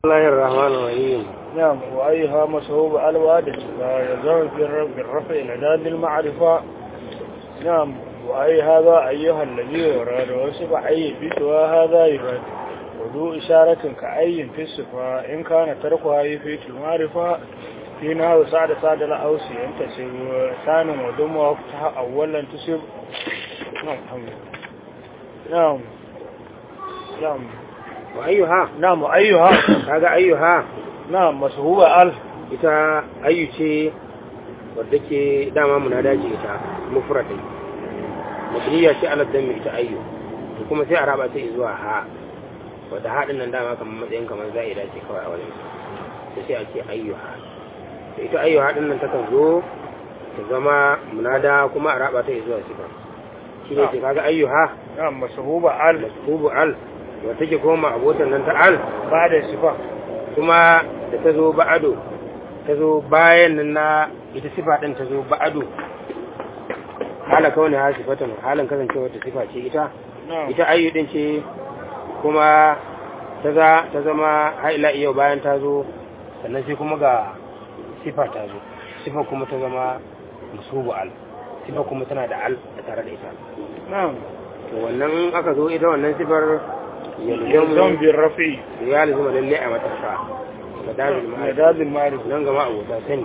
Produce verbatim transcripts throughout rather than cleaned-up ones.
بسم الله الرحمن الرحيم. نعم. وأيها مسهوب الوادث لا يزال بالرفع العداد المعرفة. نعم. وأي هذا أيها الذي يراد وصف أي في سوى هذا يراد وذو إشارة كأي في الصفة إن كان تركها في المعرفة في نهار سعد سعد الأوسي ينتسب ثاني وضم وقتها أولا تسب. نعم. نعم. نعم. وأيها نعم. وأيها هذا أيها نعم مسهوبة ألف ita ayyu ce wadda ke dama munada ce ita mufradai mabniya ce ala dammi ita ayyu to kuma sai a raba ta zuwa ha wadda haɗin nan dama kamar matsayin kamar za'ida ce kawai a wajen to sai a ce ayyuha to ita ayyuha din nan takan zo ta zama munada kuma a raba ta zuwa sifa shi ne ce kaga ayyuha نعم مسهوبة ألف masbubu al wadda take koma abotan nan ta al بعد الصفة kuma da ta zo ba'ado ta zo bayan nan na ita sifa ɗin ta zo ba'ado hala kawai ha sifatan halin kasancewa ta sifa ce ita ita ayyu ɗin ce kuma ta za ta zama haila iya bayan ta zo sannan sai kuma ga sifa ta zo sifa kuma ta zama musubu al sifa kuma tana da al da tare da ita نعم to wannan aka zo ita wannan sifar يلزم بالرفع ya lazima lalle a matasa مداد المعرفة nan gama abota sani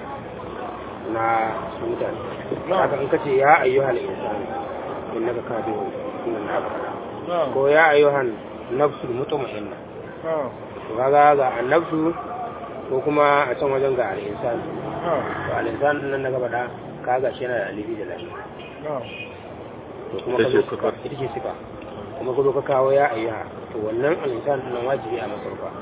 na su mutane نعم haka in kace ya ayyuhal insani innaka kadihu inna naka نعم ko ya ayyuhan nafsul mutma'inna نعم to kaga ga annafsu ko kuma a can wajen ga al-insani نعم to al-insan din nan na gaba da kaga shi yana da alifi da lahi نعم to kuma ka zo ka ita ce sifa kuma ka zo ka kawo ya ayyuha to wannan al-insan din nan wajibi a masarfa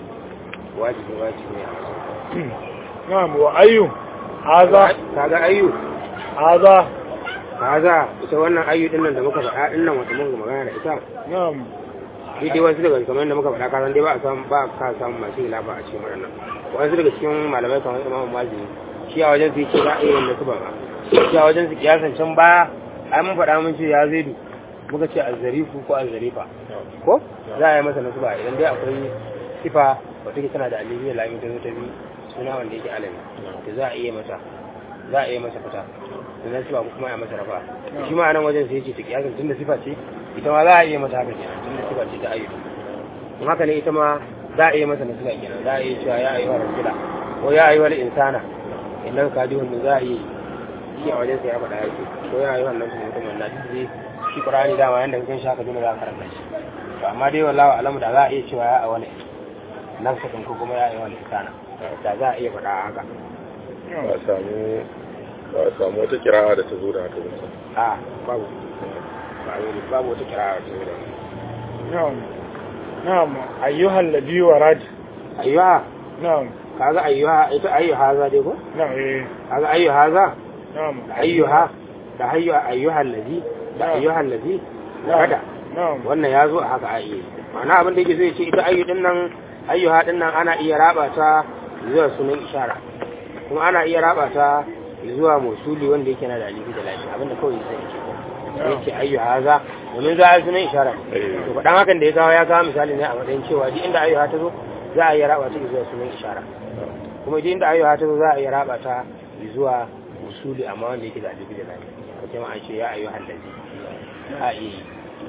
wajibi wajibi a masarfa نعم وأي هذا kaga ayyu هذا kaza ita wannan ayyu din nan da muka faɗa din nan wata mun magana da ita نعم shi dai wasu daga kamar da muka faɗa kasan dai ba a samu ba ka samu masu ilafa a cikin wannan wasu daga cikin malamai kamar Imam Mazini shi a wajen su yake za a yi wanda su ba ba shi a wajen su kiyasan can baya ai mun faɗa mun ce ya zaidu muka ce azzarifu ko azzarifa ko za a yi masa nasu ba idan dai akwai sifa wata ke tana da aliyu da lami ta zo ta bi suna wanda yake alami to za a iya mata za a iya masa fita sannan sifa ko kuma ya masa rafa shi ma a nan wajen sai ce ta kiyasan tunda sifa ce ita ma za a iya mata haka kenan tunda sifa ce ta ayyuka in haka ne ita ma za a iya masa nasu ba kenan za a iya cewa ya ayyuka rajula ko ya ayyuka insana idan ka ji wannan za a yi shi a wajen sai ya faɗa yake ko ya ayyuka nan mutum na duk shi Qur'ani dama yanda kan shaka dole za ka karanta shi to amma dai wallahi alamu da za a iya cewa ya a wani nan sakan ko kuma ya yi wani insana da za a iya faɗa haka ba samu ba samu wata kira'a da ta zo da haka ba a babu babu wata kira'a da ta zo da نعم نعم أيها الذي ورد ayyuha نعم kaga ayyuha ita ayyuha za dai ko نعم إيه kaga ayyuha za نعم ayyuha da ayyuha ayyuha allazi da ayyuha allazi kada نعم wannan ya zo a haka ayyi ma'ana abin da yake zai ce ita ayyu din nan ayyuha din nan ana iya raba ta zuwa sunan ishara kuma ana iya raba ta zuwa musuli wanda yake na da alifi da lafi abinda kawai sai yake ko yake ayyuha za domin za a sunan ishara to fadan hakan da ya kawo ya kawo misali ne a matsayin cewa duk inda ayyuha ta zo za a iya raba ta zuwa sunan ishara kuma duk inda ayyuha ta zo za a iya raba ta zuwa musuli amma wanda yake da alifi da lafi kace ma an ce ya ayyuha allazi a yi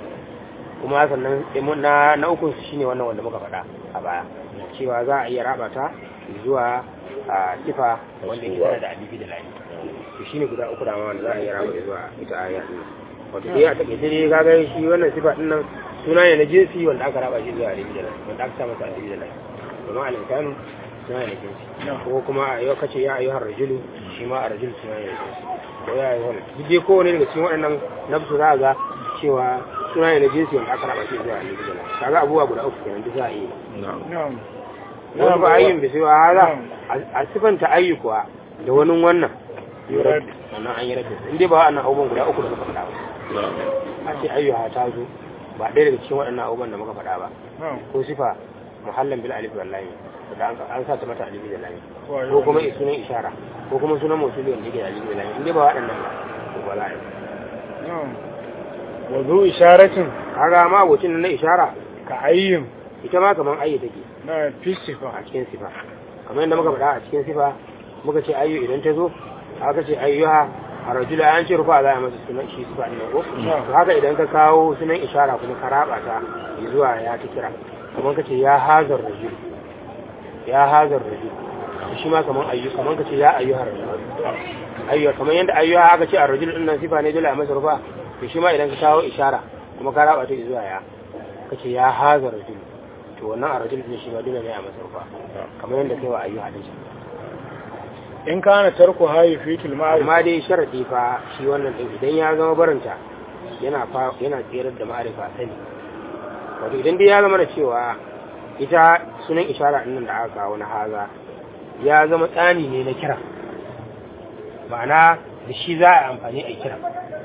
kuma sannan na na ukun su shine wannan wanda muka faɗa a baya cewa za a iya raba ta zuwa a sifa wanda yake tana da alifi da lafi to shine guda uku da wanda za a iya raba zuwa ita aya din wato dai a take dai kaga shi wannan sifa din nan suna ne na jinsi wanda aka raba shi zuwa alifi da lafi wanda aka sa masa alifi da lafi kuma al-insanu suna ne na jinsi ko kuma a yau kace ya ayyuhar rajulu shi ma ar-rajul suna ne na jinsi ko ya ayyuhar duk dai kowane daga cikin waɗannan nafsu za ga cewa suna ne na jinsi wanda aka raba shi zuwa alifi da lafi kaga abubuwa guda uku kenan duk za a yi نعم wani ba ayyin da sai wa haza a sifanta ayyukuwa da wani wannan يرد sannan an yi rabin inda ba waɗannan abubuwan guda uku da muka faɗa ba a ce ayyuha ta zo ba ɗaya daga cikin waɗannan abubuwan da muka faɗa ba نعم ko sifa muhallan bil alif wal lam da an sa ta mata alif da lam ko kuma sunan ishara ko kuma sunan mawsuli wanda yake da alif da lam inda ba waɗannan ba to ba za a yi نعم وذو إشارة kaga ma abocin na ishara كأي ita ma kaman ayyu take na fi sifa a cikin sifa kamar yadda muka faɗa a cikin sifa muka ce ayyu idan ta zo aka ce ayyuha a rajula an ce rufa za a masa sunan shi sifa ɗin ko to haka idan ka kawo sunan ishara kuma ka raba ta zuwa ya ta kira kamar ka ce ya hazar rajul ya hazar rajul shi ma kamar ayyu kamar ka ce ya ayyuhar rajul ayyu kamar yadda ayyuha aka ce a rajul ɗin nan sifa ne dole a masa rufa to shi ma idan ka kawo ishara kuma ka raba ta zuwa ya ka ce ya hazar rajul to wannan a rajul ɗin shi ma dole ne a masa rufa kamar yadda kai wa ayyuha ɗin shi in kana tarku hayi fitil ma'arifa amma dai sharadi fa shi wannan din idan ya zama barinta yana fa yana tsirar da ma'arifa sani wato idan dai ya zama da cewa ita sunan ishara din nan da aka kawo na haza ya zama tsani ne na kira ma'ana da shi za a amfani a kira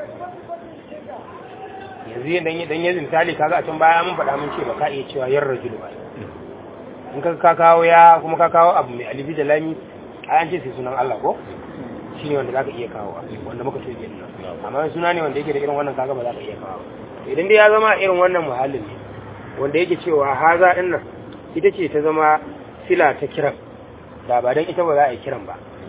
yanzu idan idan ya misali kaga a can baya mun faɗa mun ce ba ka iya cewa yar rajulu ba in ka ka kawo ya kuma ka kawo abu mai alifi da lami an ce sai sunan Allah ko shi ne wanda za ka iya kawo wanda muka ce ke nan amma suna ne wanda yake da irin wannan kaga ba za ka iya kawo idan dai ya zama irin wannan muhallin ne wanda yake cewa haza din nan ita ce ta zama sila ta kiran da ba dan ita ba za a yi kiran ba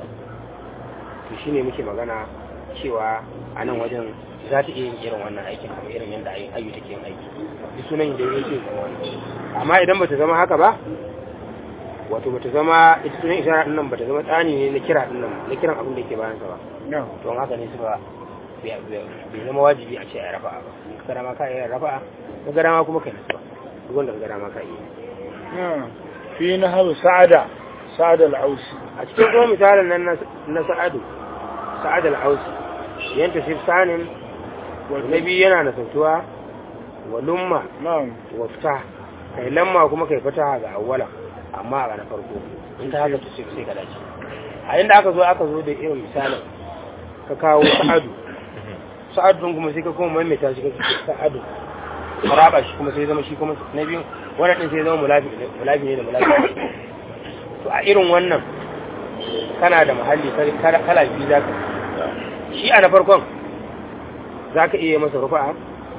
to shine muke magana cewa a nan wajen za ta iya yin irin wannan aikin kamar irin yadda ayyu take yin aiki duk sunan da yake zama wannan amma idan ba ta zama haka ba wato bata zama ita sunan ishara din nan bata zama tsani ne na kira din nan na kiran abin da yake bayan sa ba to haka ne su ba bai zama wajibi a ce a rafa'a ba kada ma ka yi rafa'a ko gara ma kuma kai nasu ba duk wanda gara ma ka yi fi nahwu sa'ada sa'ad al-ausi a cikin kuma misalin nan na sa'adu sa'ad al-ausi yanta shi sanin nabi yana nasautuwa wa lumma wa fita kai lamma kuma kai fata ga awwala amma a na farko in ta haka ce sai ka dace a inda aka zo aka zo da irin misalin ka kawo sa'adu sa'adun kuma sai ka kuma maimaita shi ka sa'adu ka raba shi kuma sai zama shi kuma na biyu wannan din sai zama mulafi mulafi ne da mulafi to a irin wannan kana da mahalli kala biyu zaka shi a na farkon zaka iya masa rufa'a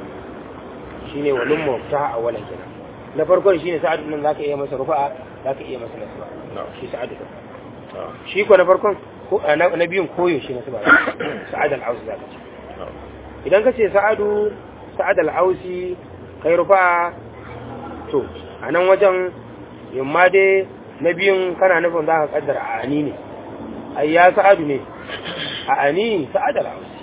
shine walum mufta a wannan kenan na farkon shine sa'adun nan zaka iya masa rufa'a zaka iya masa nasba shi sa'adu shi ko na farkon ko na biyun koyo shi nasba sa'ad al-ausi zaka ce idan ka ce sa'adu sa'ad al-ausi kai rufa to anan wajen yamma dai na biyun kana nufin zaka kaddara a ani ne ai ya sa'adu ne a ani sa'ad al-ausi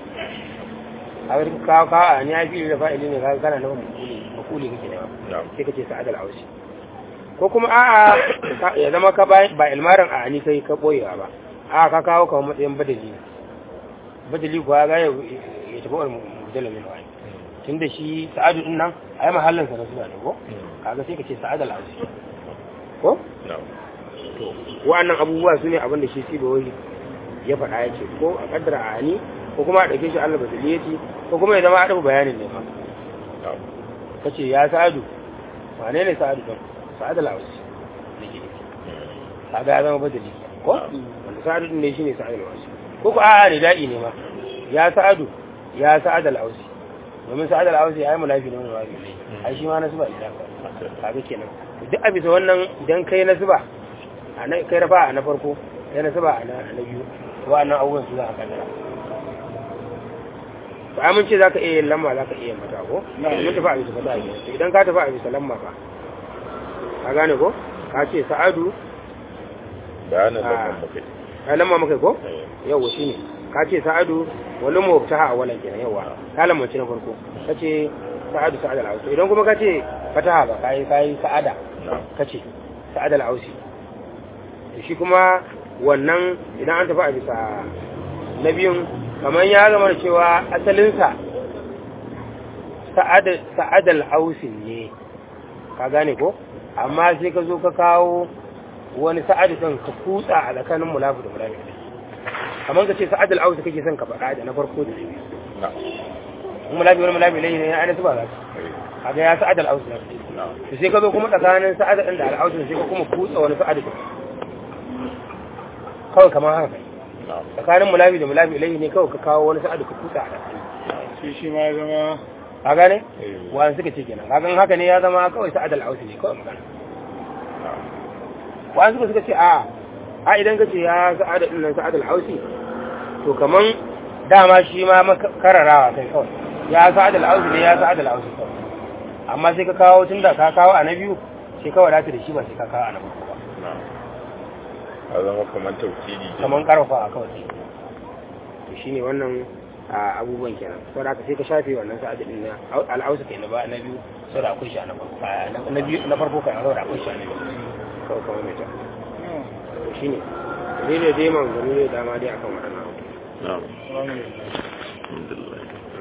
a wurin ka ka ani ya fi da fa'ili ne kaga kana nufin makuli kake da sai kace sa'ad al-ausi ko kuma a'a ya zama ka ba ilmarin a ani kai ka boyewa ba a ka kawo kamar matsayin badali badali kuwa ga ya tafi wani mujalla min wani tun da shi sa'adu din nan a yi mahallin sa na suna ne ko kaga sai ka ce sa'ad al-ausi ko to wa'annan abubuwa su ne abin da shi sibawai ya faɗa ya ce ko a kaddara a ani ko kuma a ɗauke shi Allah badaliyati ko kuma ya zama a ɗabu bayanin ne ma ka ce ya sa'adu wane ne sa'adu ɗin sa'ad al-ausi ne ke kaga ya zama badali ko wanda sa'adu din ne shine sa'ad al-ausi ko ko a'a ne da'i ne ma ya sa'adu ya sa'ad al-ausi domin sa'ad al-ausi ai mulafi ne wani wabi ai shi ma nasba idan kaga kenan duk a bisa wannan idan kai nasba a kai rafa na farko kai nasba a na biyu wa'annan abubuwan su za ka kaddara ba mun ce zaka iya yin lamma zaka iya mata ko mun tafi a bisa fata ne idan ka tafi a bisa lamma fa ka gane ko ka ce sa'adu bayanan lamma mukai kai lamma mukai ko yawa shine ka ce sa'adu wal mubtaha awalan kenan yawa kalan mace na farko kace sa'adu sa'ad al-ausi idan kuma kace fataha ba kai kai sa'ada kace sa'ad al-ausi to shi kuma wannan idan an tafi a bisa nabiyun kamar ya zama cewa asalinsa sa'ad sa'ad al-ausi ne ka gane ko amma sai ka zo ka kawo wani sa'ad din ka kutsa a tsakanin mulafi da mulafi kamar ka ce sa'ad al-ausi kake son ka faɗa da na farko da na biyu mulafi wani mulafi ne ne ana tuba za ka ga ya sa'ad al-ausi to sai ka zo kuma tsakanin sa'ad din da al-ausi sai ka kuma kutsa wani sa'ad din kawai kamar haka tsakanin mulafi da mulafi ilayhi ne kawai ka kawo wani sa'ad ka kutsa a tsakanin shi shi ma ya zama ka gane wani suka ce kenan kagan haka ne ya zama kawai sa'ad al-ausi ne kawai magana wa'an suka suka ce a a idan ka ce ya sa'ada ɗin nan sa'adul hausi to kaman dama shi ma kararawa kai kawai ya sa'adul hausi ne ya sa'adul hausi kawai amma sai ka kawo tun da ka kawo a na biyu sai kawai da da shi ba sai ka kawo a na farko ba a zama kamar taukidi kaman karfa a kawai to shine wannan abubuwan kenan saboda haka sai ka shafe wannan sa'adul ɗin na al'ausi kai na ba na biyu saboda akwai shi a na farko na biyu na farko kai saboda akwai shi a na biyu kawai kawai mai ta shi ne dai dai man gani ne dama dai akan waɗannan na'am alhamdulillah